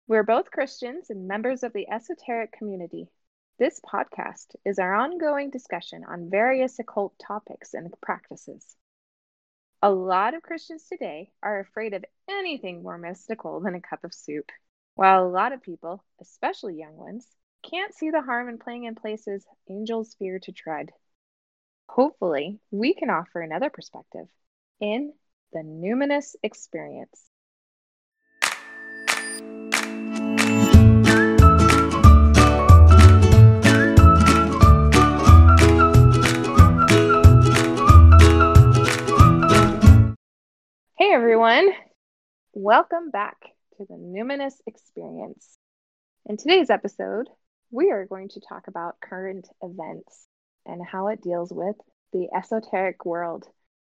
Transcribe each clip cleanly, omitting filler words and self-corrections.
We're both Christians and members of the esoteric community. This podcast is our ongoing discussion on various occult topics and practices. A lot of Christians today are afraid of anything more mystical than a cup of soup, while a lot of people, especially young ones, can't see the harm in playing in places angels fear to tread. Hopefully, we can offer another perspective in the Numinous Experience. Hey everyone, welcome back to the Numinous Experience. In today's episode, we are going to talk about current events and how it deals with the esoteric world.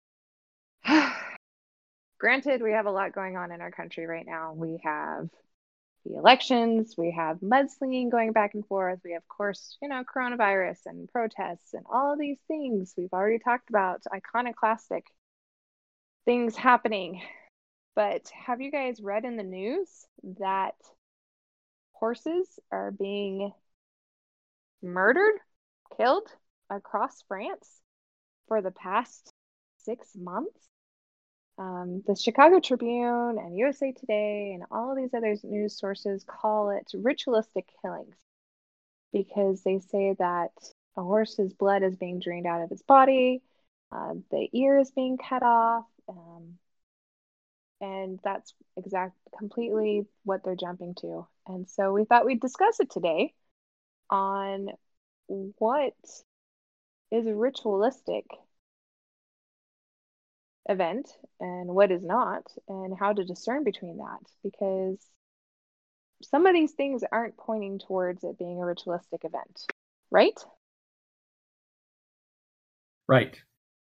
Granted, we have a lot going on in our country right now. We have the elections, we have mudslinging going back and forth, we have, of course, coronavirus and protests and all of these things we've already talked about, iconoclastic things happening. But have you guys read in the news that horses are being murdered, killed across France for the past 6 months? The Chicago Tribune and USA Today and all of these other news sources call it ritualistic killings because they say that a horse's blood is being drained out of its body, the ear is being cut off, and that's completely what they're jumping to. And so we thought we'd discuss it today on what is a ritualistic event and what is not, and how to discern between that, because some of these things aren't pointing towards it being a ritualistic event, right? Right.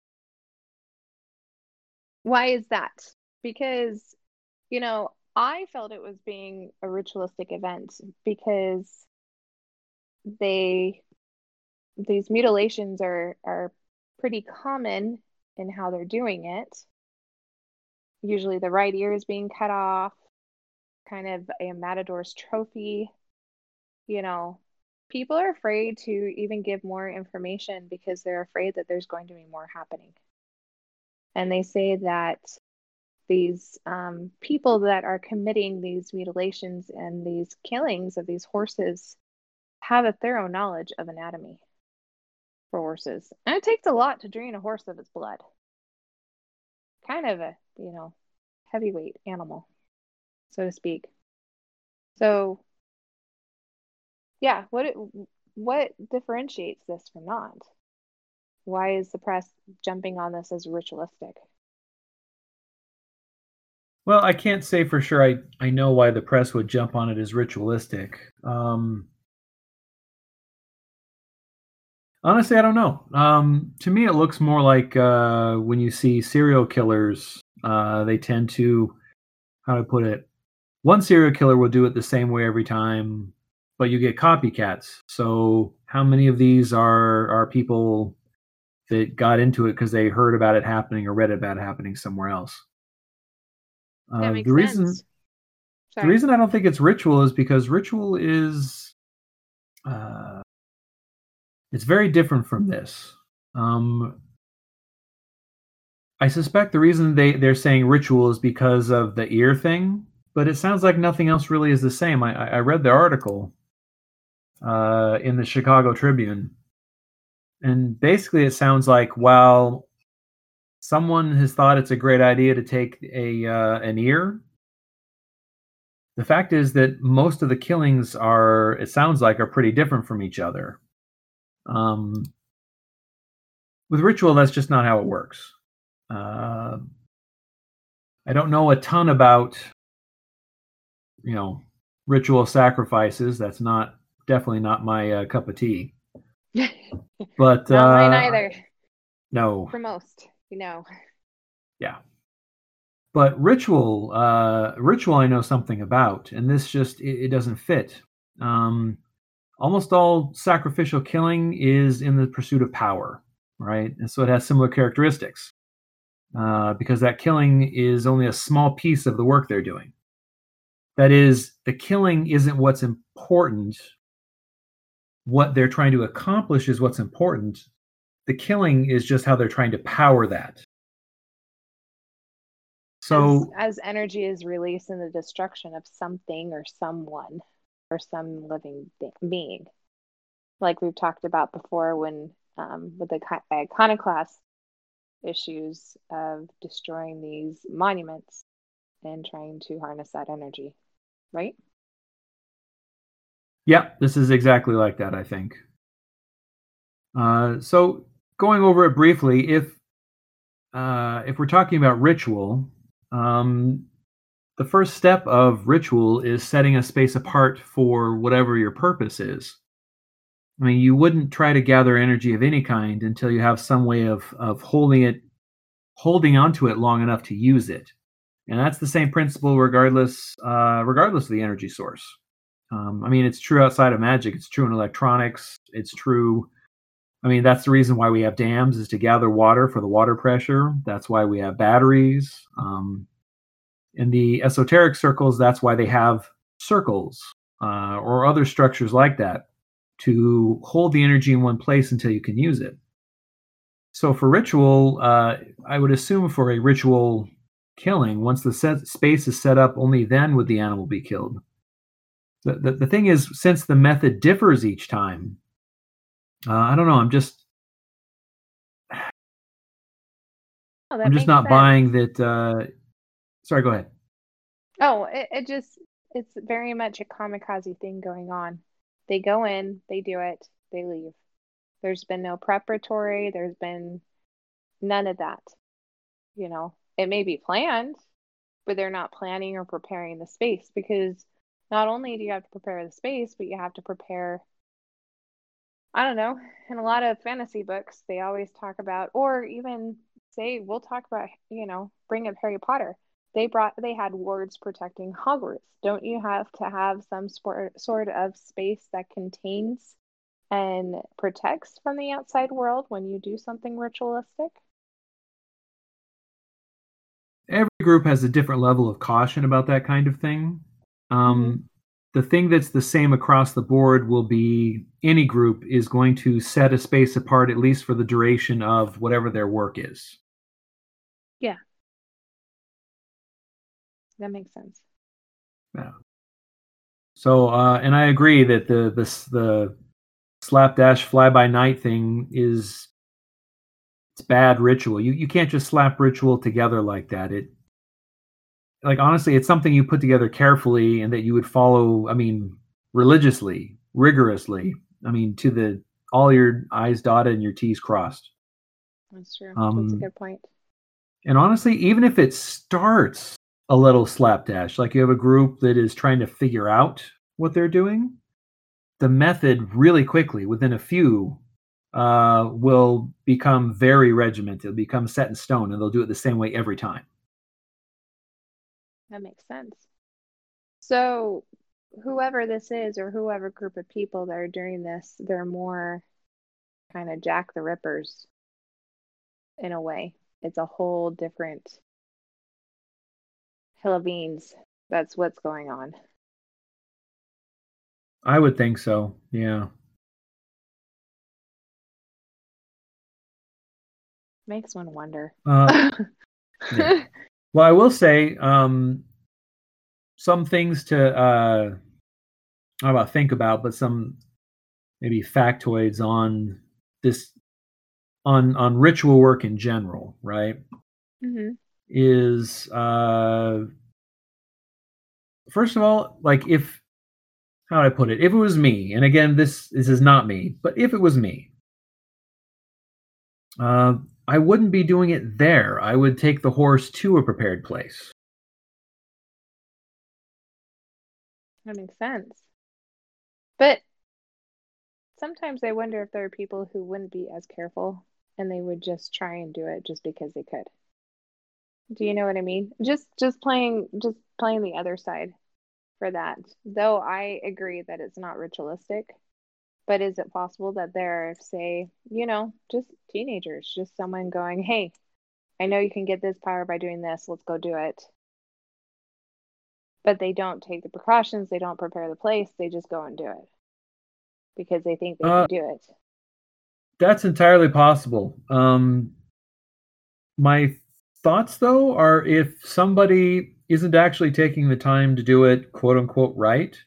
Why is that? Because, I felt it was being a ritualistic event because these mutilations are pretty common in how they're doing it. Usually the right ear is being cut off, kind of a matador's trophy. People are afraid to even give more information because they're afraid that there's going to be more happening. And they say that these people that are committing these mutilations and these killings of these horses have a thorough knowledge of anatomy for horses. And it takes a lot to drain a horse of its blood. Kind of a, heavyweight animal, so to speak. So, yeah, what differentiates this from not? Why is the press jumping on this as ritualistic? Well, I can't say for sure I know why the press would jump on it as ritualistic. Honestly, I don't know. To me, it looks more like when you see serial killers, they tend to, how to put it, one serial killer will do it the same way every time, but you get copycats. So how many of these are people that got into it because they heard about it happening or read about it happening somewhere else? That makes sense. The reason I don't think it's ritual is because ritual is it's very different from this. I suspect the reason they're saying ritual is because of the ear thing, but it sounds like nothing else really is the same. I read the article in the Chicago Tribune, and basically it sounds like while someone has thought it's a great idea to take an ear, the fact is that most of the killings it sounds like, are pretty different from each other. With ritual, that's just not how it works. I don't know a ton about, ritual sacrifices. That's definitely not my cup of tea. But not mine either. No. For most, Yeah. But ritual I know something about, and this just it doesn't fit. Almost all sacrificial killing is in the pursuit of power, right? And so it has similar characteristics because that killing is only a small piece of the work they're doing. That is, the killing isn't what's important. What they're trying to accomplish is what's important. The killing is just how they're trying to power that. So as energy is released in the destruction of something or someone or some living being, like we've talked about before, when with the iconoclast issues of destroying these monuments and trying to harness that energy, right? yeah, this is exactly like that, I think. So going over it briefly, if we're talking about ritual, the first step of ritual is setting a space apart for whatever your purpose is. I mean, you wouldn't try to gather energy of any kind until you have some way of holding onto it long enough to use it, and that's the same principle regardless of the energy source. I mean, it's true outside of magic. It's true in electronics. It's true. I mean, that's the reason why we have dams, is to gather water for the water pressure. That's why we have batteries. In the esoteric circles, that's why they have circles or other structures like that to hold the energy in one place until you can use it. So for ritual, I would assume for a ritual killing, once the space is set up, only then would the animal be killed. The thing is, since the method differs each time, I don't know. Oh, I'm that just makes not sense. buying that. Sorry, go ahead. Oh, it's very much a kamikaze thing going on. They go in, they do it, they leave. There's been no preparatory, there's been none of that. It may be planned, but they're not planning or preparing the space, because not only do you have to prepare the space, but you have to prepare, I don't know, in a lot of fantasy books, they always talk about, or even say, we'll talk about, bring up Harry Potter. They had wards protecting Hogwarts. Don't you have to have some sort of space that contains and protects from the outside world when you do something ritualistic? Every group has a different level of caution about that kind of thing. Hmm. The thing that's the same across the board will be any group is going to set a space apart, at least for the duration of whatever their work is. Yeah, that makes sense. Yeah. So, and I agree that the slapdash fly by night thing is, it's bad ritual. You can't just slap ritual together like that. It, like, honestly, it's something you put together carefully and that you would follow. I mean, religiously, rigorously. I mean, to the all your I's dotted and your T's crossed. That's true. That's a Um, good point. and honestly, even if it starts a little slapdash, like you have a group that is trying to figure out what they're doing, the method really quickly, within a few, will become very regimented, become set in stone, and they'll do it the same way every time. That makes sense. So, whoever this is, or whoever group of people that are doing this, they're more kind of Jack the Rippers in a way. It's a whole different hill of beans. That's what's going on. I would think so. Yeah. Makes one wonder. Uh, yeah. Well, I will say some things to I don't know about think about, but some maybe factoids on this, on ritual work in general, right? Hmm. Is first of all, like, if, how do I put it? If it was me, and again, this is not me, but if it was me, uh, I wouldn't be doing it there. I would take the horse to a prepared place. That makes sense. But sometimes I wonder if there are people who wouldn't be as careful and they would just try and do it just because they could. Do you know what I mean? Just playing the other side for that. Though I agree that it's not ritualistic, but is it possible that there are, say, just teenagers, just someone going, "Hey, I know you can get this power by doing this. Let's go do it." but they don't take the precautions, they don't prepare the place, they just go and do it because they think they can Uh, do it. that's entirely possible. My thoughts, though, are if somebody isn't actually taking the time to do it, quote unquote, right,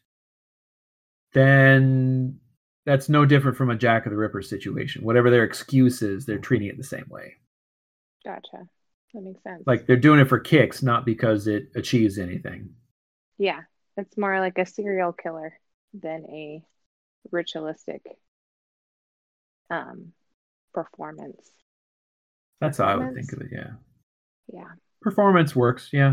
then that's no different from a Jack of the Ripper situation. Whatever their excuse is, they're treating it the same way. Gotcha. That makes sense. Like they're doing it for kicks, not because it achieves anything. Yeah, it's more like a serial killer than a ritualistic um performance. That's how I would think Performance? of it. Yeah, Yeah. performance works. Yeah.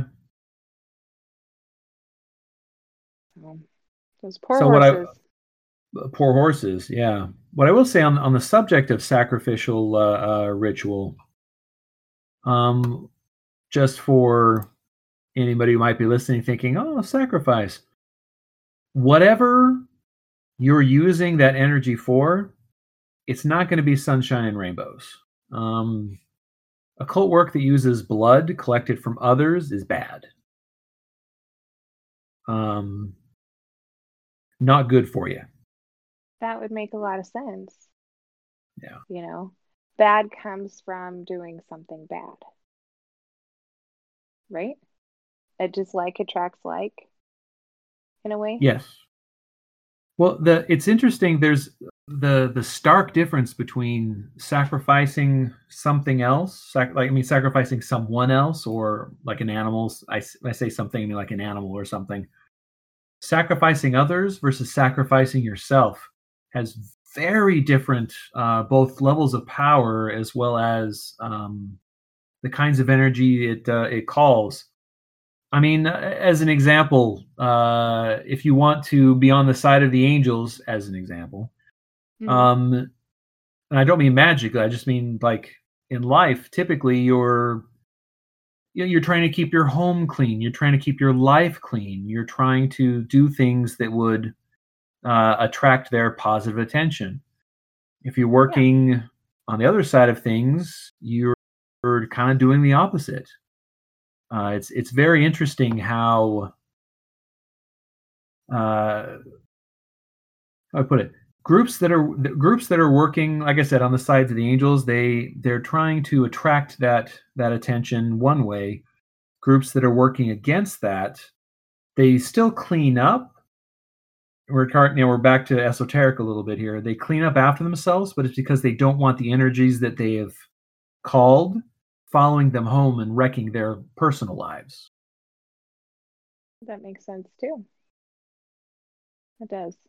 So, those poor So what I horses. poor horses. Yeah. What I will say on the subject of sacrificial ritual, um, just for anybody who might be listening, thinking, "Oh, sacrifice." Whatever you're using that energy for, it's not going to be sunshine and rainbows. Um, Occult work that uses blood collected from others is bad. Um, Not good for you. That would make a lot of sense. Yeah. You know, bad comes from doing something bad, right? It just like attracts like in a way. Yes. Well, it's interesting. There's the stark difference between sacrificing something else, sacrificing someone else, or like an animal. I say something, I mean like an animal or something. Sacrificing others versus sacrificing yourself has very different both levels of power as well as the kinds of energy it calls. I mean, as an example, if you want to be on the side of the angels, as an example, Mm-hmm. and I don't mean magically, I just mean like in life, typically you're trying to keep your home clean, you're trying to keep your life clean, you're trying to do things that would attract their positive attention. If you're Yeah. working on the other side of things, you're kind of doing the opposite. It's very interesting how how I put it. Groups that are working, like I said, on the sides of the angels, they're trying to attract that attention one way. Groups that are working against that, they still clean up. We're back to esoteric a little bit here. They clean up after themselves, but it's because they don't want the energies that they have called following them home and wrecking their personal lives. That makes sense too. It does.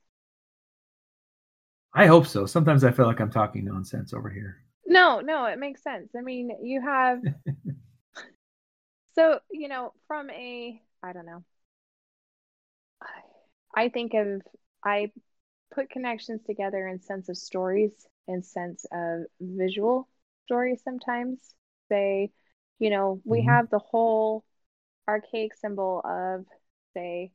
I hope so. Sometimes I feel like I'm talking nonsense over here. No, no, it makes sense. I mean, you have so, from I don't know. I think of I put connections together in sense of stories, in sense of visual stories sometimes. Say, we Mhm. have the whole archaic symbol of, say,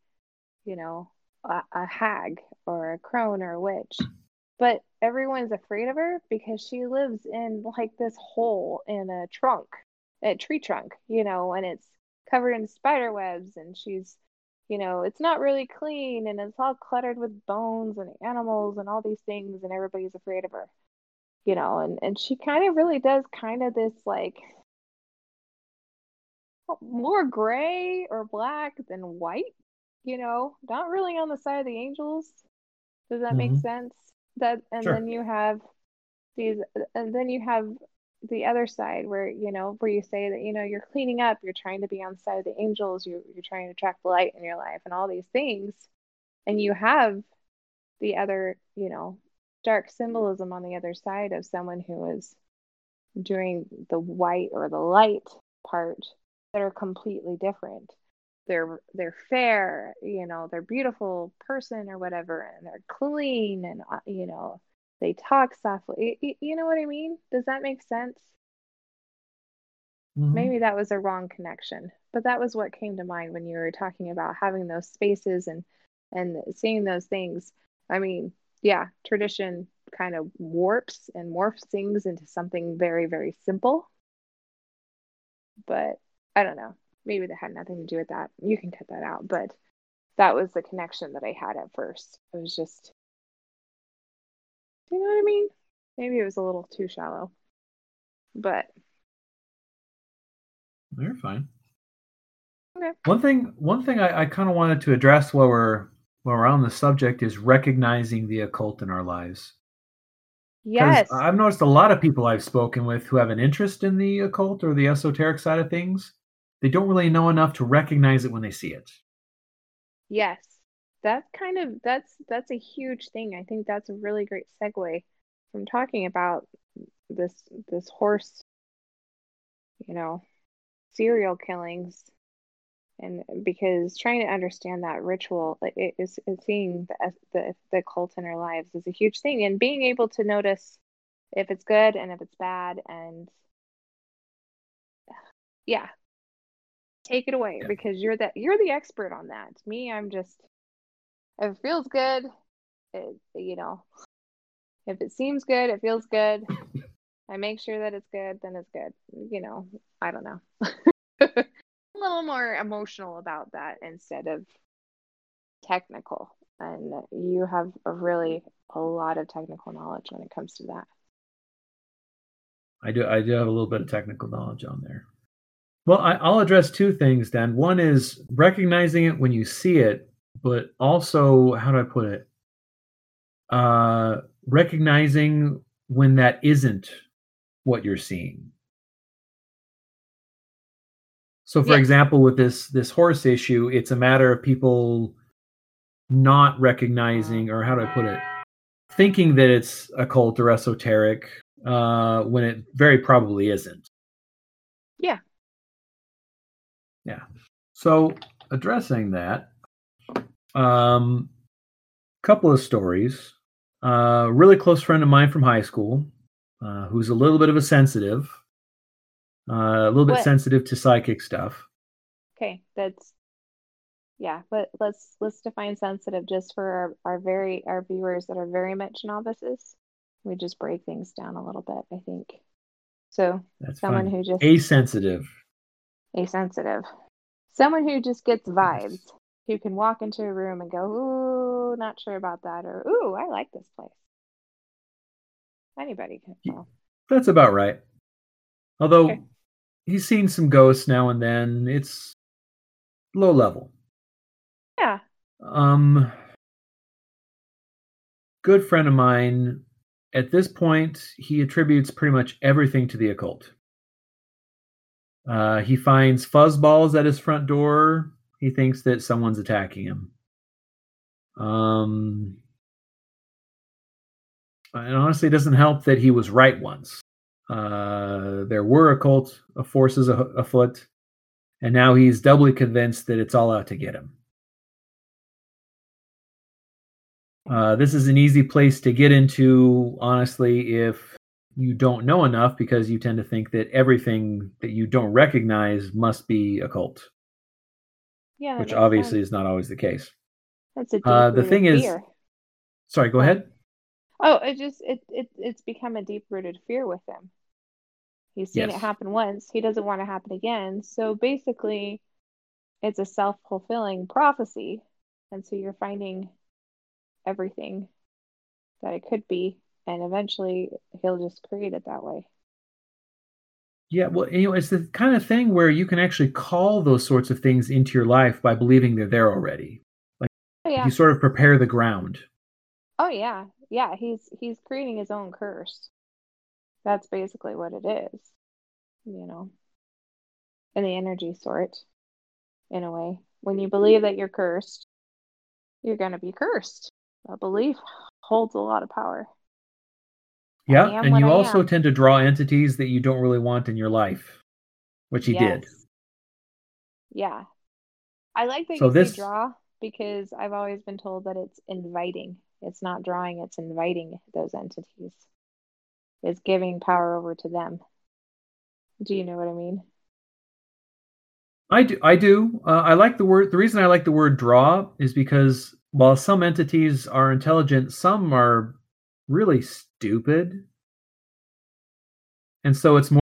a hag or a crone or a witch. But everyone's afraid of her because she lives in like this hole in a tree trunk, and it's covered in spider webs, and it's not really clean, and it's all cluttered with bones and animals and all these things, and everybody's afraid of her, and she kind of really does kind of this like more gray or black than white, not really on the side of the angels. Does that make Mhm. sense? That and Sure. then you have these and then you have the other side where you say that you're cleaning up, you're trying to be on the side of the angels, you're trying to attract the light in your life and all these things, and you have the other dark symbolism on the other side of someone who is doing the white or the light part that are completely different. They're fair, they're beautiful person or whatever, and they're clean, and they talk softly. You know what I mean? Does that make sense? Mhm. Maybe that was a wrong connection, but that was what came to mind when you were talking about having those spaces and seeing those things. I mean, yeah, tradition kind of warps and morphs things into something very, very simple, but I don't know. Maybe that had nothing to do with that. You can cut that out, but that was the connection that I had at first. It was just, you know what I mean? Maybe it was a little too shallow, but You're fine. okay. One thing I kind of wanted to address while we're on the subject is recognizing the occult in our lives. Because Yes, I've noticed a lot of people I've spoken with who have an interest in the occult or the esoteric side of things, they don't really know enough to recognize it when they see it. yes. That's a huge thing. I think that's a really great segue from talking about this this horse, you know, serial killings, and because trying to understand that ritual, is seeing the cult in our lives is a huge thing, and being able to notice if it's good and if it's bad, and yeah, take it away Yeah. because you're the expert on that. Me, I'm just, if it feels good, you know, if it seems good, it feels good. I make sure that it's good, then it's good. You know, I don't know. A little more emotional about that instead of technical. And you have a lot of technical knowledge when it comes to that. I do have a little bit of technical knowledge on there. Well, I'll address two things then. One is recognizing it when you see it, but also, how do I put it? Recognizing when that isn't what you're seeing. So, for Yes. example, with this horse issue, it's a matter of people not recognizing, or how do I put it, thinking that it's occult or esoteric when it very probably isn't. Yeah. Yeah. So, addressing that, couple of stories. A really close friend of mine from high school, who's a little bit of a sensitive, a little bit What? sensitive to psychic stuff. Okay. That's, yeah. But let's define sensitive just for our viewers that are very much novices. We just break things down a little bit, I think. So That's someone fine. who just Asensitive. asensitive. Someone who just gets vibes, Yes. who can walk into a room and go, ooh, not sure about that, or ooh, I like this place. Anybody can. Well, That's about right. okay. Although he's seen some ghosts now and then. It's low level. Yeah. Um, Good friend of mine. At this point, he attributes pretty much everything to the occult. He finds fuzzballs at his front door. He thinks that someone's attacking him. Um, and honestly, it doesn't help that he was right once. There were occult forces afoot, and now he's doubly convinced that it's all out to get him. This is an easy place to get into, honestly, if you don't know enough, because you tend to think that everything that you don't recognize must be occult, Yeah, that which makes obviously sense. is not always the case. That's a deep The rooted thing is, fear. sorry, go Go on. ahead. Oh, it's become a deep rooted fear with him. He's seen it Yes. happen once. He doesn't want to happen again. So basically, it's a self-fulfilling prophecy. And so you're finding everything that it could be, and eventually he'll just create it that way. Yeah, well, it's the kind of thing where you can actually call those sorts of things into your life by believing they're there already. Like Oh you yeah. sort of prepare the ground. Oh yeah. Yeah, he's creating his own curse. That's basically what it is, you know, in the energy sort, in a way. When you believe that you're cursed, you're going to be cursed. A belief holds a lot of power. I Yeah, am and what you I also am. tend to draw entities that you don't really want in your life, which he did. Yes. Yeah. I like that So you say this, draw because I've always been told that it's inviting. It's not drawing, it's inviting those entities. It's giving power over to them. Do you know what I mean? I do. I do. I like the word. The reason I like the word draw is because while some entities are intelligent, some are really stupid, and so it's more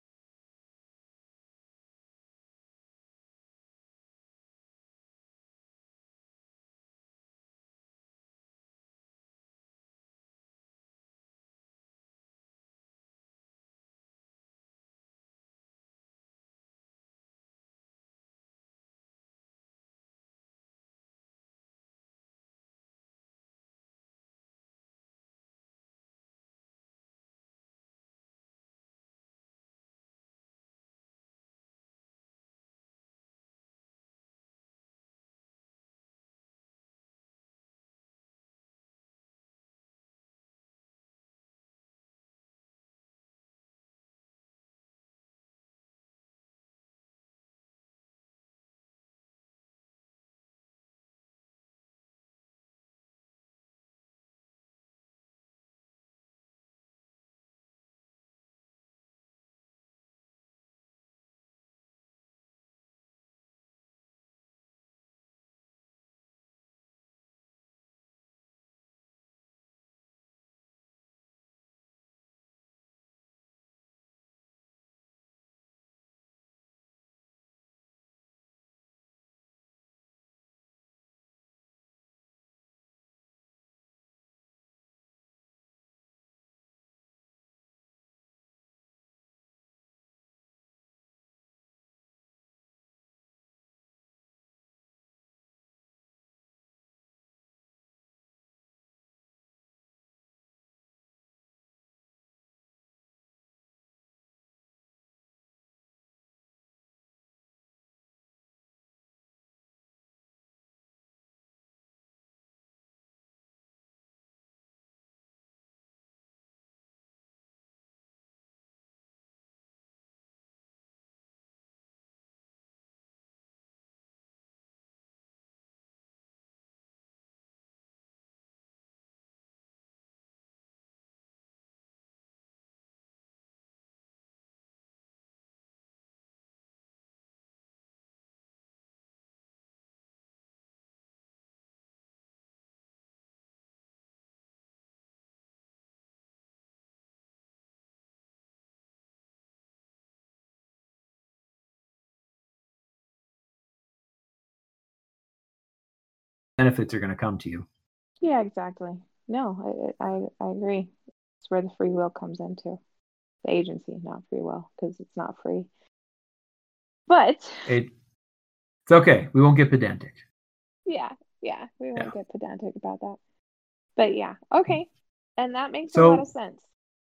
benefits are going to come to you. Yeah, exactly. No, I agree. It's where the free will comes into the agency, not free will, because it's not free. But It's okay. We won't get pedantic. yeah, we Yeah. won't get pedantic about that. But yeah, okay. And that makes a lot of So, sense.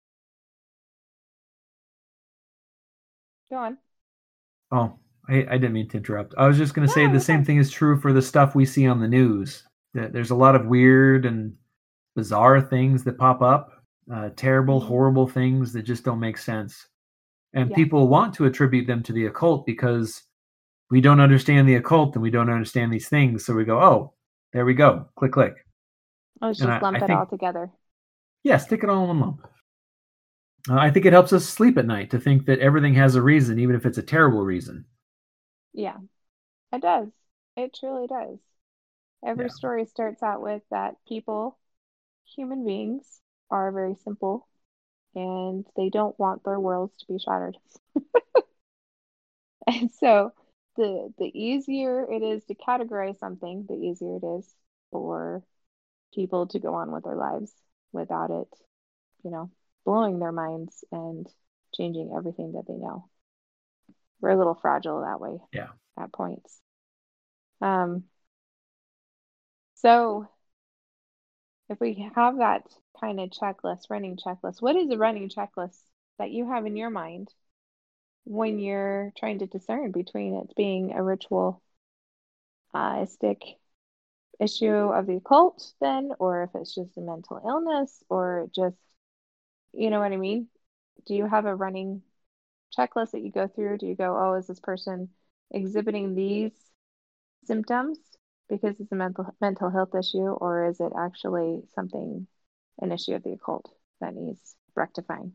Go on. oh, I didn't mean to interrupt. I was just going to say No, the you're same fine. thing is true for the stuff we see on the news. That there's a lot of weird and bizarre things that pop up, terrible, Hmm. horrible things that just don't make sense. And Yeah. people want to attribute them to the occult because we don't understand the occult and we don't understand these things. So we go, oh, there we go. Click, click. Let's And just I lump it all think, together. yeah, stick it all in one lump. I think it helps us sleep at night to think that everything has a reason, even if it's a terrible reason. Yeah, it does. It truly does. Every Yeah. story starts out with that people, human beings, are very simple and they don't want their worlds to be shattered. And so the easier it is to categorize something, the easier it is for people to go on with their lives without it, you know, blowing their minds and changing everything that they know. We're a little fragile that way Yeah. at points. Um, so if we have that kind of checklist, running checklist, what is a running checklist that you have in your mind when you're trying to discern between it being a ritualistic issue of the occult, then, or if it's just a mental illness, or just, you know what I mean? Do you have a running checklist that you go through? Do you go, oh, is this person exhibiting these symptoms because it's a mental health issue, or is it actually something, an issue of the occult that needs rectifying?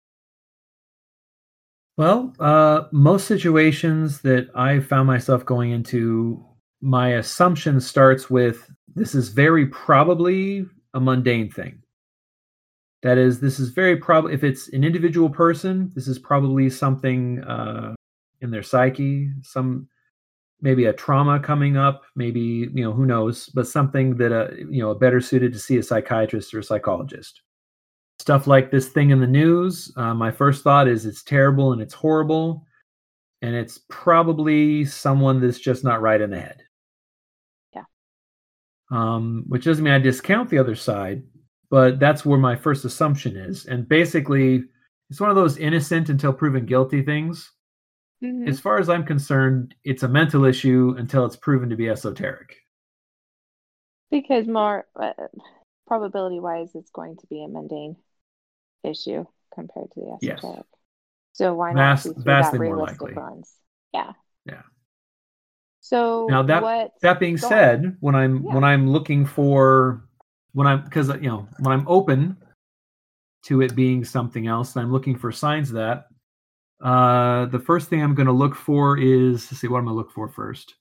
Well, most situations that I found myself going into, my assumption starts with this is very probably a mundane thing. That is, this is very probably, if it's an individual person, this is probably something in their psyche, some maybe a trauma coming up, maybe, who knows, but something that, better suited to see a psychiatrist or a psychologist. Stuff like this thing in the news, my first thought is it's terrible and it's horrible, and it's probably someone that's just not right in the head. Yeah. Which doesn't mean I discount the other side, but that's where my first assumption is. And basically, it's one of those innocent until proven guilty things. Mm-hmm. As far as I'm concerned, it's a mental issue until it's proven to be esoteric. Because more probability wise, it's going to be a mundane issue compared to the Yes. esoteric. So why not see through that Vastly more realistic likely. lens? Yeah. Yeah. So Now that being said, when I'm looking for when I'm open to it being something else, and I'm looking for signs of that, the first thing I'm going to look for is, let's see, what I'm going to look for first.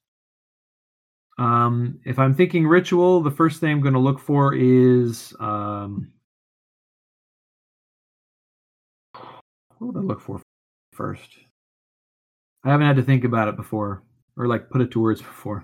If I'm thinking ritual, the first thing I'm going to look for is what would I look for first? I haven't had to think about it before, or like put it to words before.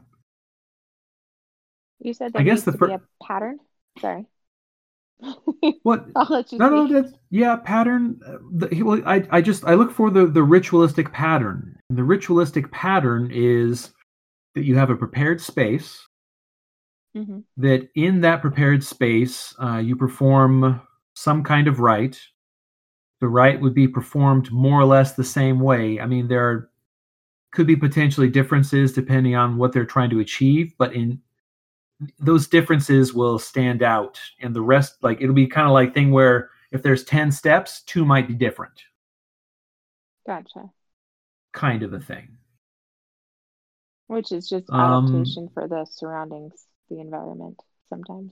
You said I there guess needs to be a pattern. Sorry. What? I'll let you No, speak. that's pattern. I look for the ritualistic pattern. And the ritualistic pattern is that you have a prepared space. Mm-hmm. That in that prepared space, you perform some kind of rite. The rite would be performed more or less the same way. I mean, could be potentially differences depending on what they're trying to achieve, but in those differences will stand out, and the rest, like, it'll be kind of like thing where if there's 10 steps, 2 might be different. Gotcha. Kind of a thing. Which is just adaptation for the surroundings, the environment sometimes.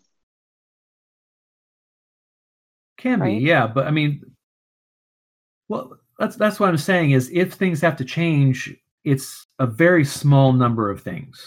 Can be, right? yeah, but I mean, well, that's what I'm saying is if things have to change, it's a very small number of things.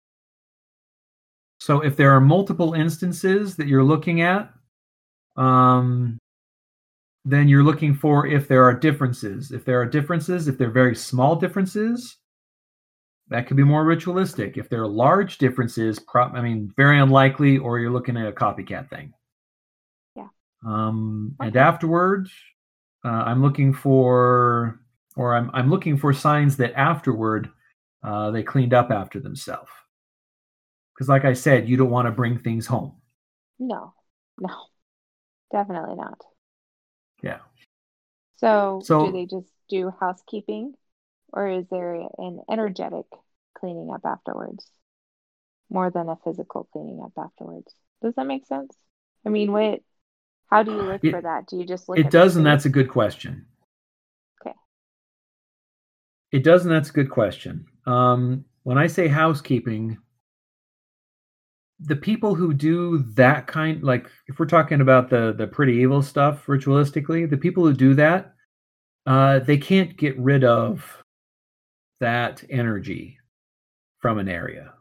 So if there are multiple instances that you're looking at, then you're looking for if there are differences. If there are differences, if they're very small differences, that could be more ritualistic. If there are large differences, very unlikely, or you're looking at a copycat thing. Yeah. And afterwards, I'm looking for signs that afterward they cleaned up after themselves. Because, like I said, you don't want to bring things home. No, definitely not. Yeah. So do they just do housekeeping, or is there an energetic cleaning up afterwards more than a physical cleaning up afterwards? Does that make sense? I mean, how do you look for that? Do you just look It at does, the and that's a face? good question. Okay. It does, and that's a good question. When I say housekeeping, the people who do that kind, like if we're talking about the pretty evil stuff ritualistically, the people who do that, they can't get rid of that energy from an area.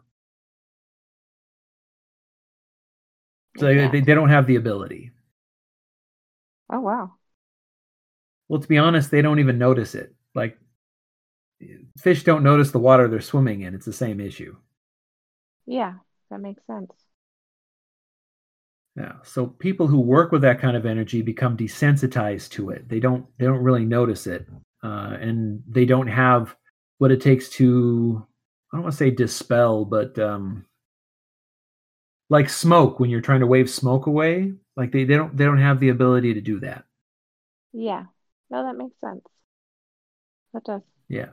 So they don't have the ability. Oh, wow. Well, to be honest, they don't even notice it. Like, fish don't notice the water they're swimming in. It's the same issue. Yeah, that makes sense. Yeah. So people who work with that kind of energy become desensitized to it. They don't really notice it, and they don't have what it takes to, I don't want to say dispel, but like smoke, when you're trying to wave smoke away, like they don't have the ability to do that. Yeah. No, that makes sense. That does. Yeah.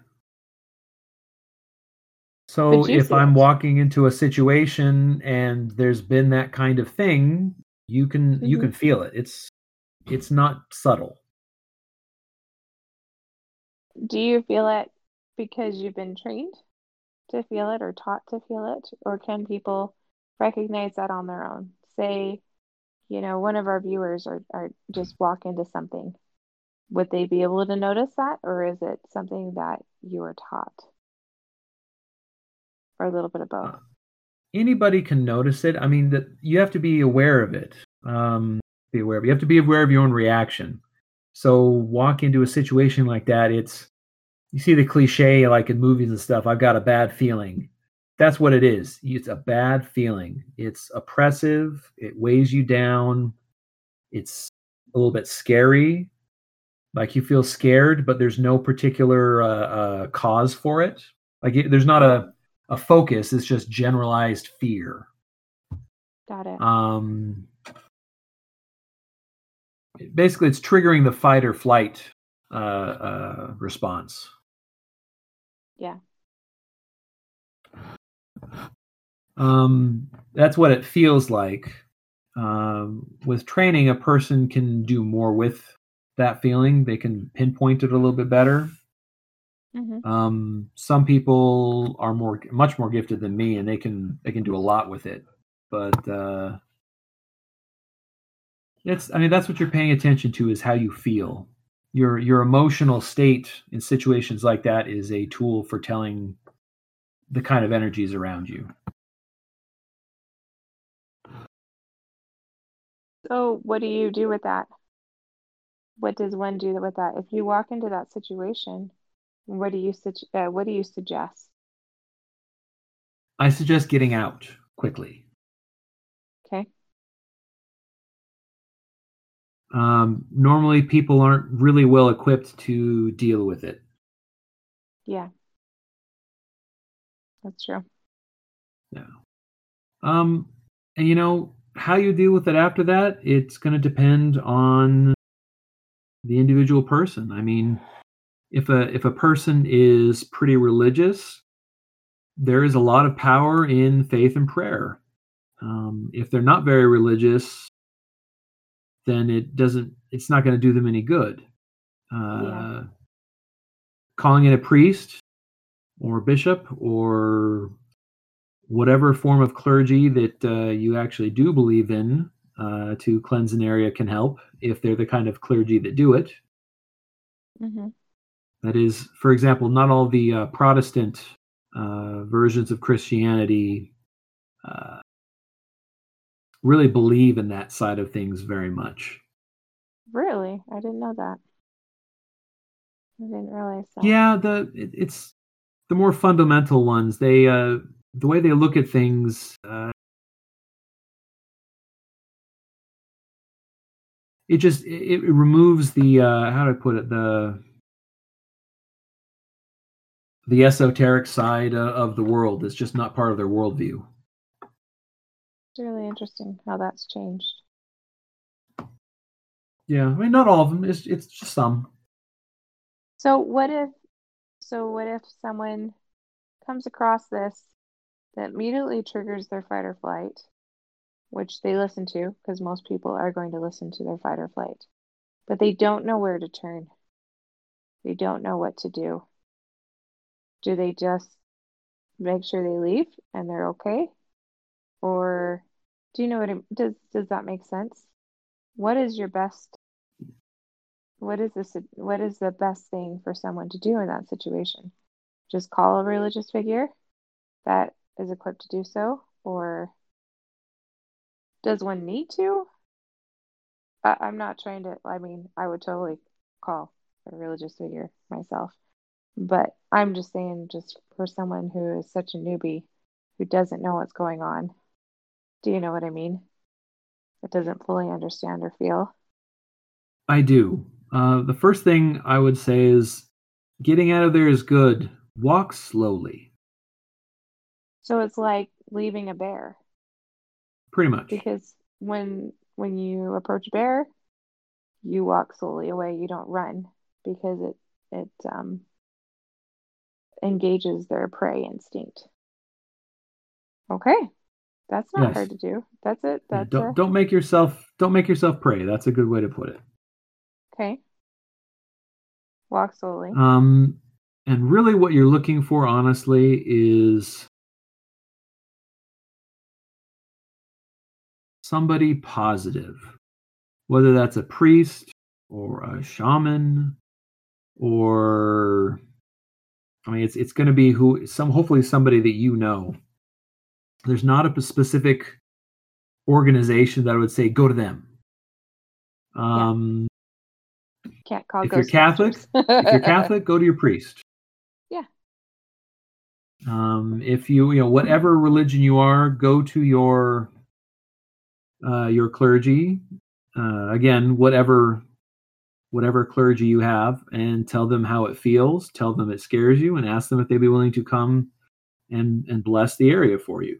So But you if see I'm it. walking into a situation and there's been that kind of thing, you can feel it. It's not subtle. Do you feel it because you've been trained to feel it or taught to feel it? Or can people recognize that on their own? Say, one of our viewers are just walk into something. Would they be able to notice that? Or is it something that you were taught? Or a little bit of both? Anybody can notice it. I mean, that you have to be aware of it. Be aware of it. You have to be aware of your own reaction. So walk into a situation like that. You see the cliche like in movies and stuff. I've got a bad feeling. That's what it is. It's a bad feeling. It's oppressive. It weighs you down. It's a little bit scary. Like you feel scared, but there's no particular cause for it. Like there's not a focus. It's just generalized fear. Got it. Basically, it's triggering the fight or flight response. Yeah. That's what it feels like. With training, a person can do more with that feeling. They can pinpoint it a little bit better. Some people are much more gifted than me, and they can do a lot with it. But that's what you're paying attention to, is how you feel. Your emotional state in situations like that is a tool for telling the kind of energies around you. So what do you do with that? What does one do with that? If you walk into that situation, what do you suggest? I suggest getting out quickly. Okay. Normally, people aren't really well equipped to deal with it. Yeah. That's true. Yeah. And how you deal with it after that, it's going to depend on the individual person. I mean, if a person is pretty religious, there is a lot of power in faith and prayer. If they're not very religious, then it's not going to do them any good. Calling in a priest or bishop or whatever form of clergy that you actually do believe in to cleanse an area can help, if they're the kind of clergy that do it. That is, for example, not all the Protestant versions of Christianity really believe in that side of things very much. Really? I didn't know that. I didn't realize that. Yeah, the more fundamental ones, they the way they look at things, it removes the how do I put it, the esoteric side of the world. It's just not part of their worldview. It's really interesting how that's changed. Yeah, I mean, not all of them. It's just some. So what if someone comes across this that immediately triggers their fight or flight, which they listen to, because most people are going to listen to their fight or flight, but they don't know where to turn. They don't know what to do. Do they just make sure they leave and they're okay? Or do you know does that make sense? What is your best what is the best thing for someone to do in that situation? Just call a religious figure that is equipped to do so? Or does one need to? I'm not trying to, I mean, I would totally call a religious figure myself. But I'm just saying, just for someone who is such a newbie who doesn't know what's going on, do you know what I mean? That doesn't fully understand or feel. I do. The first thing I would say is getting out of there is good. Walk slowly. So it's like leaving a bear Pretty much. because when you approach a bear, you walk slowly away. You don't run because it engages their prey instinct. Okay, that's not Yes. hard to do. That's it. Yeah. That's a Don't make yourself prey. That's a good way to put it. okay. Walk slowly. Um, and really, what you're looking for, honestly, is somebody positive, whether that's a priest or a shaman, or I mean, it's going to be hopefully somebody that you know. There's not a specific organization that I would say go to them. Yeah, Um, can't call if you're Catholic, Ghostbusters. go to your priest. Yeah, If you know whatever religion you are, go to your clergy. Again, whatever clergy you have, and tell them how it feels. Tell them it scares you, and ask them if they'd be willing to come and bless the area for you.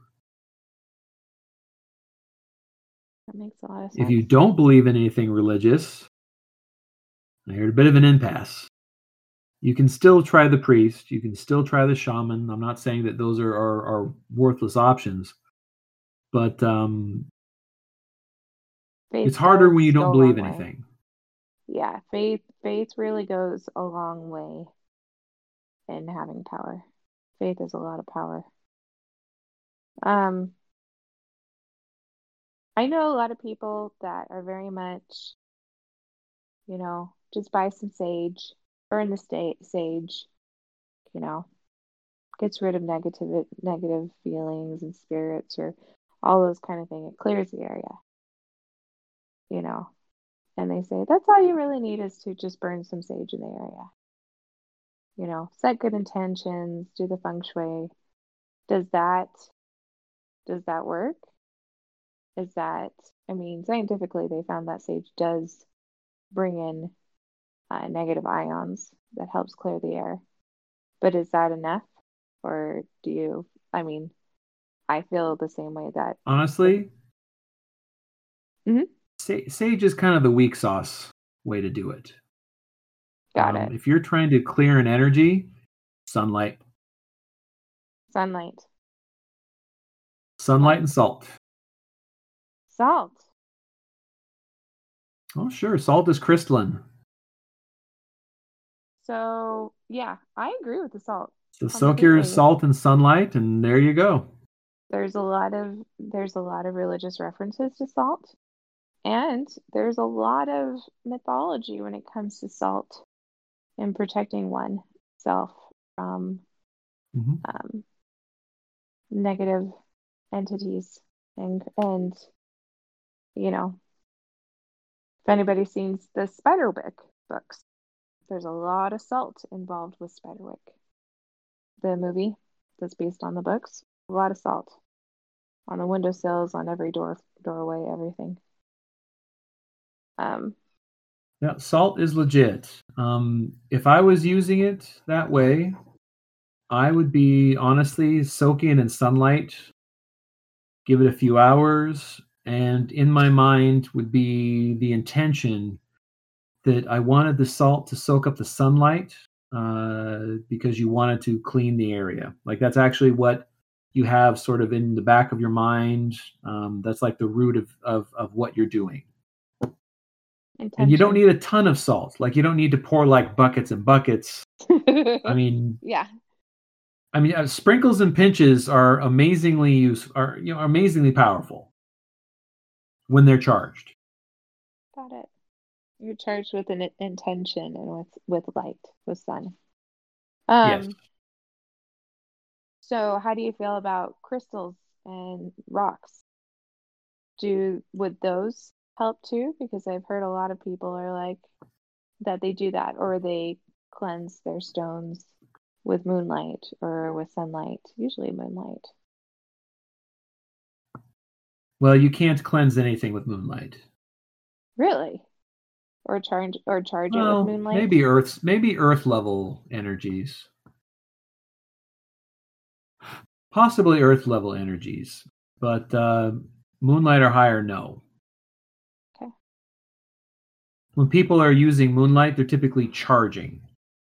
that makes a lot of If sense. you don't believe in anything religious, you're at a bit of an impasse. You can still try the priest. You can still try the shaman. I'm not saying that those are worthless options, but Faith it's harder when does you go don't a believe long way. anything. Yeah, faith really goes a long way in having power. Faith is a lot of power. Um, I know a lot of people that are very much, just buy some sage, burn the sage, you know, gets rid of negative feelings and spirits or all those kind of things. It clears the area, you know. And they say that's all you really need is to just burn some sage in the area. Set good intentions, do the feng shui. Does that does that work? Is that, I mean, scientifically they found that sage does bring in negative ions that helps clear the air. But is that enough? Or I mean, I feel the same way that if, Honestly, mhm, sage is kind of the weak sauce way to do it. got it. If you're trying to clear an energy, sunlight, Sunlight, sunlight and light, salt. salt. Oh, sure, salt is crystalline. So, yeah, I agree with the salt So soak your completely. salt in sunlight, and there you go. There's a lot of religious references to salt, and there's a lot of mythology when it comes to salt and protecting oneself from Mhm. um, negative entities. And if anybody's seen the Spiderwick books, there's a lot of salt involved with Spiderwick. the movie that's based on the books. A lot of salt on the windowsills, on every doorway, everything. Um, Yeah, salt is legit. If I was using it that way, I would be honestly soaking in sunlight, give it a few hours, and in my mind would be the intention that I wanted the salt to soak up the sunlight because you wanted to clean the area. Like that's actually what you have sort of in the back of your mind. That's like the root of what you're doing. And you don't intention. need a ton of salt. Like you don't need to pour like buckets and buckets. I mean, Yeah, sprinkles and pinches are amazingly powerful when they're charged. got it. You're charged with an intention and with light, with sun. Yes. Um, so how do you feel about crystals and rocks? Would those help too? Because I've heard a lot of people are like that they do that or they cleanse their stones with moonlight or with sunlight, usually moonlight. Well, you can't cleanse anything with moonlight. Really? Or charge it with Well, moonlight? maybe Earth level energies. Possibly Earth level energies, but moonlight or higher, no. Okay. When people are using moonlight, they're typically charging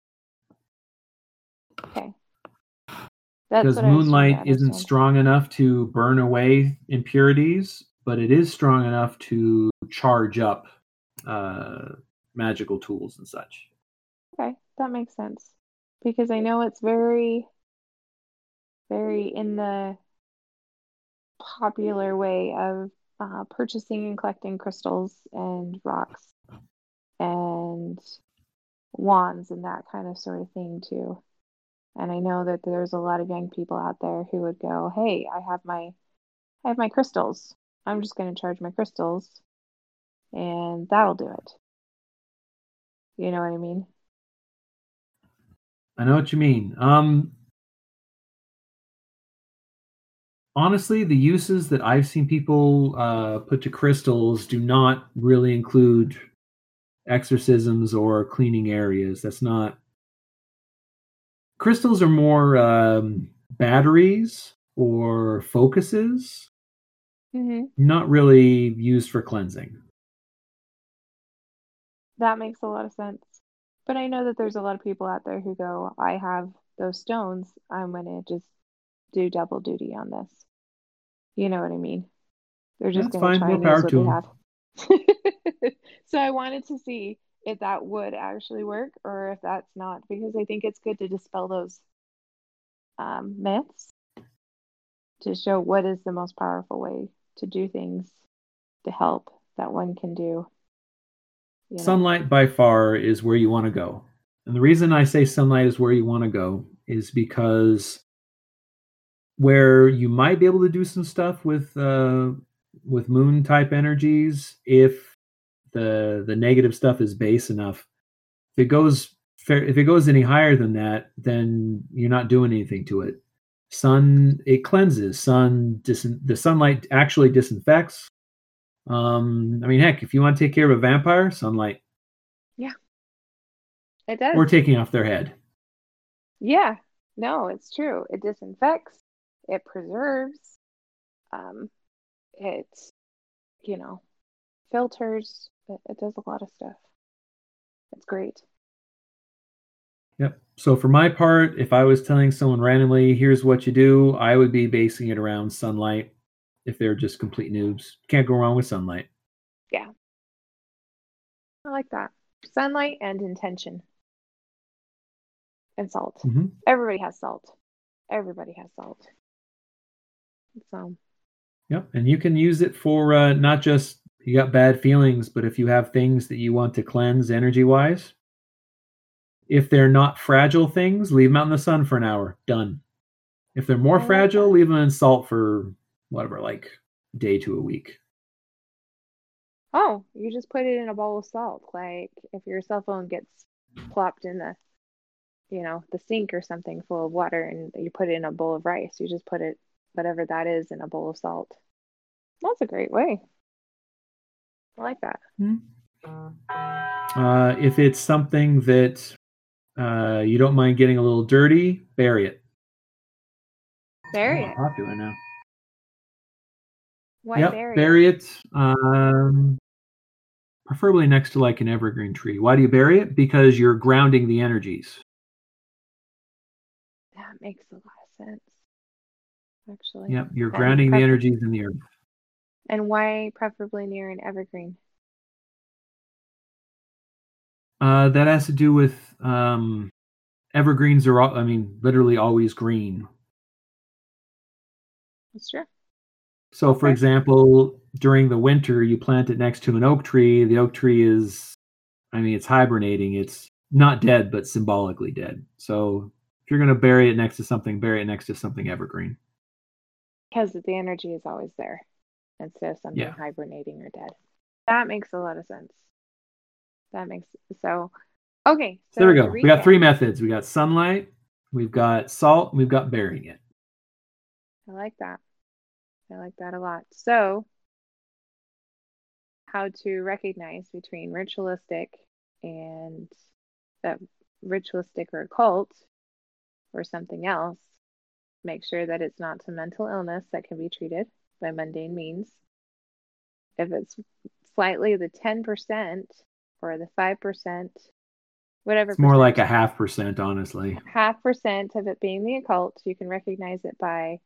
Okay. That's because what I was trying to moonlight isn't understand. strong enough to burn away impurities, but it is strong enough to charge up uh, magical tools and such. Okay, that makes sense. Because I know it's very, very in the popular way of purchasing and collecting crystals and rocks and wands and that kind of sort of thing too. And I know that there's a lot of young people out there who would go, "Hey, I have my crystals. I'm just going to charge my crystals and that'll do it." You know what I mean? I know what you mean. Honestly, the uses that I've seen people put to crystals do not really include exorcisms or cleaning areas. That's not. Crystals are more batteries or focuses, Hmm. not really used for cleansing. That makes a lot of sense. But I know that there's a lot of people out there who go, "I have those stones. I'm going to just do double duty on this." You know what I mean? They're just That's going to fine. try More and use power what to they them. have. So I wanted to see if that would actually work or if that's not, because I think it's good to dispel those myths to show what is the most powerful way to do things to help that one can do, you know. Sunlight by far is where you want to go. And the reason I say sunlight is where you want to go is because where you might be able to do some stuff with moon type energies if the negative stuff is base enough. If it goes any higher than that, then you're not doing anything to it. Sun, it cleanses. The sunlight actually disinfects. I mean, heck, if you want to take care of a vampire, sunlight Yeah, it does. or taking off their head. Yeah, no, it's true. It disinfects, it preserves, um, it, you know, filters. It does a lot of stuff. It's great. Yep. So for my part, if I was telling someone randomly, here's what you do, I would be basing it around sunlight. If they're just complete noobs, can't go wrong with sunlight. Yeah, I like that. Sunlight and intention and salt. Mm-hmm. Everybody has salt. Everybody has salt. So, Yep. And you can use it for not just you got bad feelings, but if you have things that you want to cleanse energy wise, if they're not fragile things, leave them out in the sun for an hour. Done. If they're more I like fragile, that. leave them in salt for whatever, like a day to a week. Oh, you just put it in a bowl of salt. Like if your cell phone gets plopped in the the sink or something full of water and you put it in a bowl of rice. You just put it, whatever that is, in a bowl of salt. That's a great way. I like that. If it's something that you don't mind getting a little dirty, bury it. Bury it. Popular now. Why Yep, bury it. Preferably next to like an evergreen tree. Why do you bury it? Because you're grounding the energies. That makes a lot of sense, actually. Yep, you're grounding the energies in the earth. And why preferably near an evergreen? That has to do with evergreens are, literally always green. That's true. So, for example, during the winter, you plant it next to an oak tree. The oak tree is, it's hibernating. It's not dead, but symbolically dead. So, if you're going to bury it next to something, bury it next to something evergreen. Because the energy is always there instead of something hibernating or dead. That makes a lot of sense. Okay. So there we go. We got 3 methods. We got sunlight, we've got salt, and we've got burying it. I like that. I like that a lot. So, how to recognize between ritualistic and ritualistic or occult or something else. Make sure that it's not some mental illness that can be treated by mundane means. If it's slightly the 10% or the 5%, whatever. It's more like a 0.5%, honestly. 0.5% of it being the occult, you can recognize it by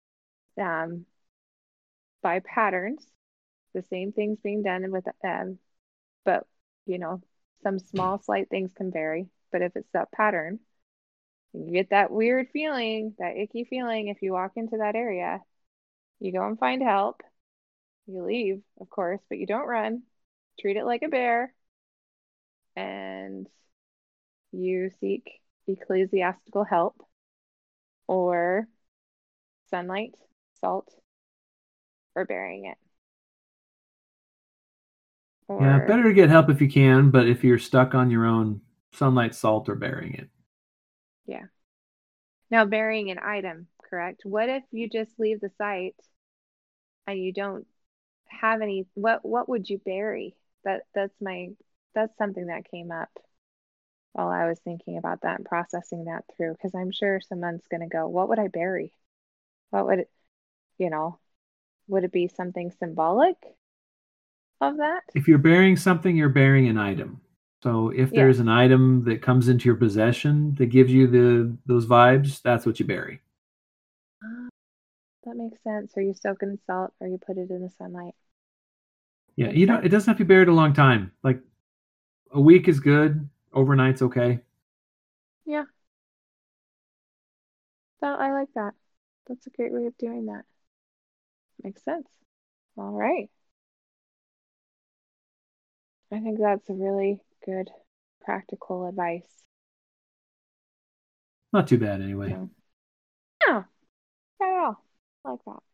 patterns, the same things being done with them, but some small slight things can vary. But if it's that pattern, you get that weird feeling, that icky feeling if you walk into that area, you go and find help. You leave, of course, but you don't run. Treat it like a bear, and you seek ecclesiastical help or sunlight, salt, or burying it. Yeah, better to get help if you can, but if you're stuck on your own, sunlight, salt, or burying it. Yeah. Now, burying an item, correct? What if you just leave the site and you don't have any? What would you bury? That's something that came up while I was thinking about that and processing that through, because I'm sure someone's going to go, what would I bury? What would would it be something symbolic of that? If you're burying something, you're burying an item. So if there's an item that comes into your possession that gives you those vibes, that's what you bury. That makes sense. Or you soak it in salt, or you put it in the sunlight. Yeah, it doesn't have to be buried a long time. Like a week is good. Overnight's okay. Yeah. I like that. That's a great way of doing that. Makes sense. All right. I think that's a really good practical advice. Not too bad anyway. No, not at all. I like that.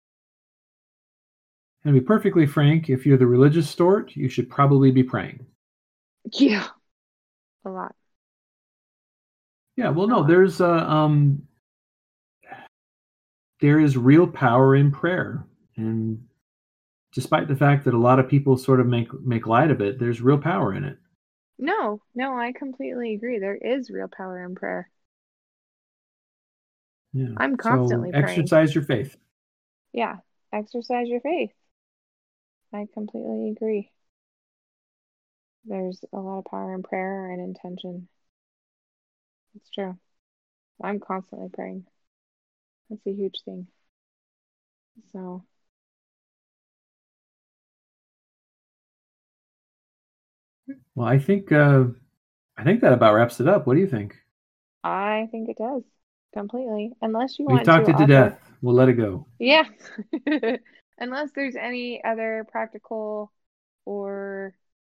And to be perfectly frank, if you're the religious sort, you should probably be praying. Yeah. A lot. Yeah, well, no, there is real power in prayer. And despite the fact that a lot of people sort of make light of it, there's real power in it. No, I completely agree. There is real power in prayer. Yeah. I'm constantly praying. Exercise your faith. Yeah, exercise your faith. I completely agree. There's a lot of power in prayer and intention. It's true. I'm constantly praying. That's a huge thing. So, well, I think that about wraps it up. What do you think? I think it does completely. Unless you want We've talked it to death. We'll let it go. Yeah. Unless there's any other practical or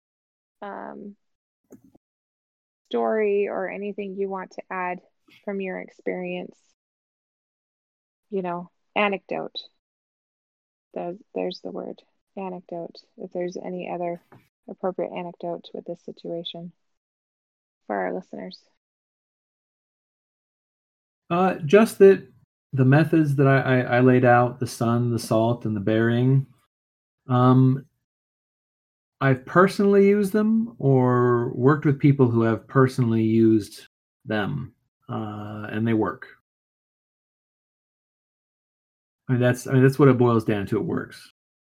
story or anything you want to add from your experience, anecdote. There's the word, anecdote. If there's any other appropriate anecdote with this situation for our listeners. Just that the methods that I laid out, the sun, the salt, and the bearing, um, I've personally used them or worked with people who have personally used them, and they work. I mean that's what it boils down to. It works.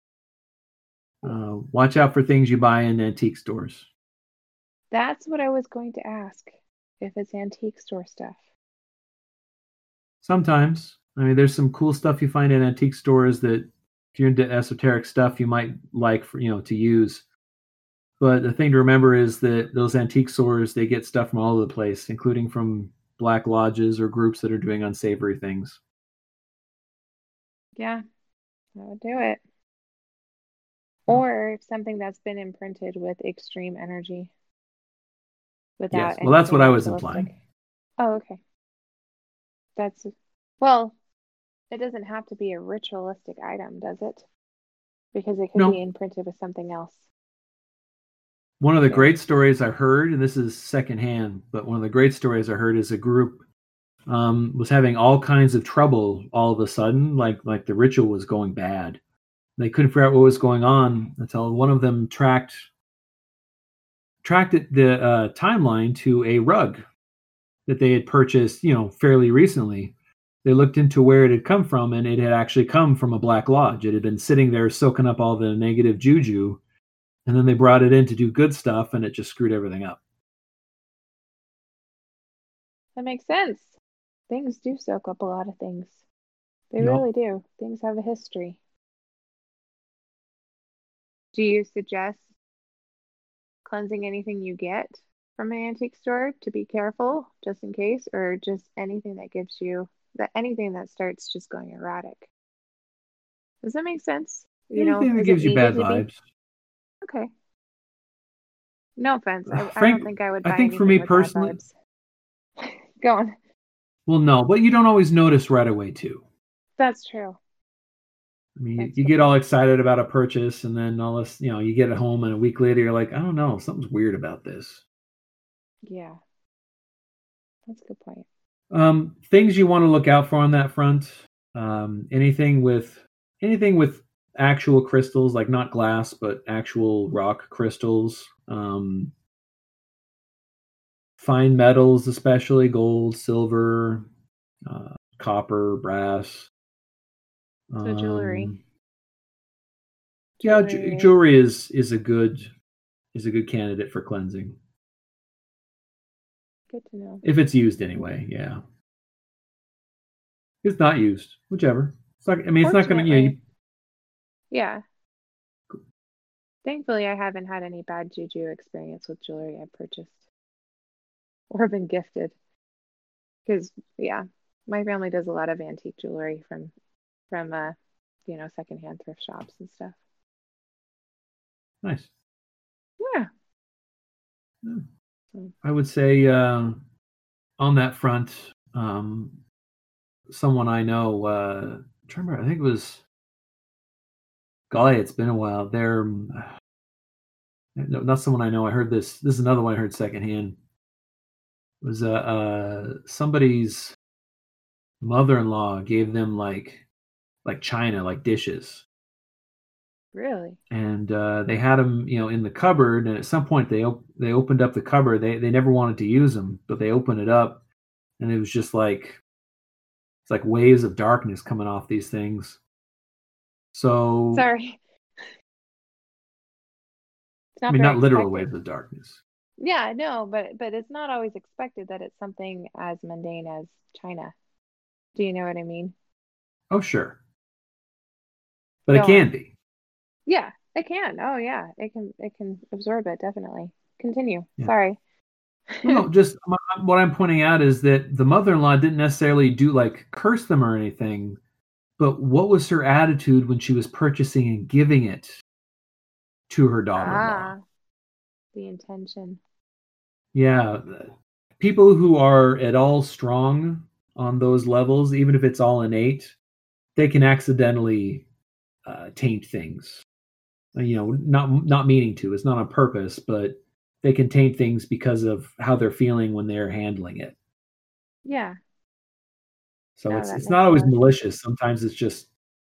Watch out for things you buy in antique stores. That's what I was going to ask, if it's antique store stuff. Sometimes, I mean, there's some cool stuff you find in antique stores that, if you're into esoteric stuff, you might like for to use. But the thing to remember is that those antique stores, they get stuff from all over the place, including from black lodges or groups that are doing unsavory things. Yeah, that would do it. Or something that's been imprinted with extreme energy without Yes, well, that's anything what I was ritualistic. implying. Oh, okay. That's, well, it doesn't have to be a ritualistic item, does it? Because it could be No, imprinted with something else. one of the True. great stories I heard, and this is secondhand, but one of the great stories I heard is a group was having all kinds of trouble all of a sudden, like the ritual was going bad. They couldn't figure out what was going on until one of them tracked the timeline to a rug that they had purchased, fairly recently. They looked into where it had come from, and it had actually come from a Black Lodge. It had been sitting there soaking up all the negative juju, and then they brought it in to do good stuff, and it just screwed everything up. That makes sense. Things do soak up a lot of things. They Yep. really do. Things have a history. Do you suggest cleansing anything you get from an antique store to be careful just in case, or just anything that gives you that anything that starts just going erratic? Does that make sense? Anything that Is it gives you bad needed to be? vibes. Okay. No offense. I don't Frank, think I would I buy think for anything me with bad personally, vibes. Go on. well, no, but you don't always notice right away too. That's true. I mean, you, That's a you good get all point. excited about a purchase, and then all this, you get it home, and a week later, you're like, I don't know, something's weird about this. Yeah, that's a good point. Things you want to look out for on that front. Anything with actual crystals, like not glass, but actual rock crystals. Fine metals, especially gold, silver, copper, brass. So jewelry. Um, yeah, Jewelry. jewelry is a good candidate for cleansing Good to know. if it's used anyway. Yeah, if it's not used, whichever. It's not. I mean, it's not going to. Fortunately, yeah. Thankfully, I haven't had any bad juju experience with jewelry I've purchased or been gifted. Because, yeah, my family does a lot of antique jewelry from secondhand thrift shops and stuff. Nice. Yeah. Yeah. So, I would say on that front, um, someone I know, I'm trying to remember, I think it was, golly, it's been a while. They're no, not someone I know. I heard this. This is another one I heard secondhand. It was somebody's mother-in-law gave them like china, like dishes, really? and they had them, in the cupboard. And at some point, they opened up the cupboard. They never wanted to use them, but they opened it up, and it was just like it's like waves of darkness coming off these things. So, Sorry. It's I not mean, very not literal expected. waves of darkness. Yeah, no, but it's not always expected that it's something as mundane as China. Do you know what I mean? Oh, sure, but it Go can on. be. Yeah, it can. Oh yeah, it can absorb it definitely. Continue. Yeah. Sorry. No, just what I'm pointing out is that the mother-in-law didn't necessarily do like curse them or anything, but what was her attitude when she was purchasing and giving it to her daughter-in-law? Ah, the intention. Yeah, people who are at all strong on those levels, even if it's all innate, they can accidentally taint things. Not meaning to. It's not on purpose, but they can taint things because of how they're feeling when they're handling it. Yeah. So No, it's that it's makes not a always lot of sense. malicious. Sometimes it's just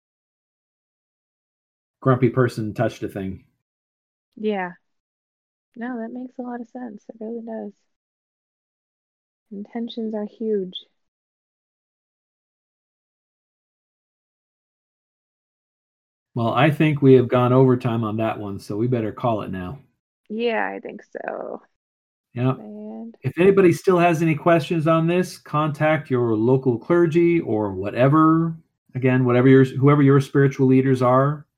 grumpy person touched a thing. Yeah. No, that makes a lot of sense. It really does. Intentions are huge. Well, I think we have gone overtime on that one, so we better call it now. Yeah, I think so. Yeah. And If anybody still has any questions on this, contact your local clergy or whatever. Again, whoever your spiritual leaders are.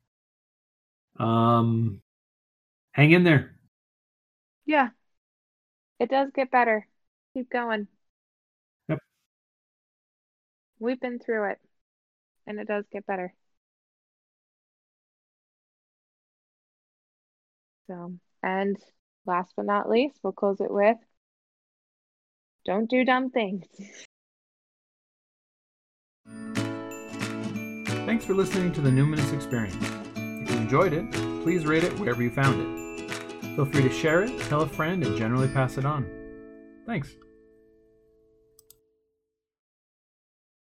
Hang in there. yeah, it does get better. Keep going. Yep. We've been through it, and it does get better. So, and last but not least, we'll close it with don't do dumb things. Thanks for listening to the Numinous Experience. If you enjoyed it, please rate it wherever you found it. Feel free to share it, tell a friend, and generally pass it on. Thanks.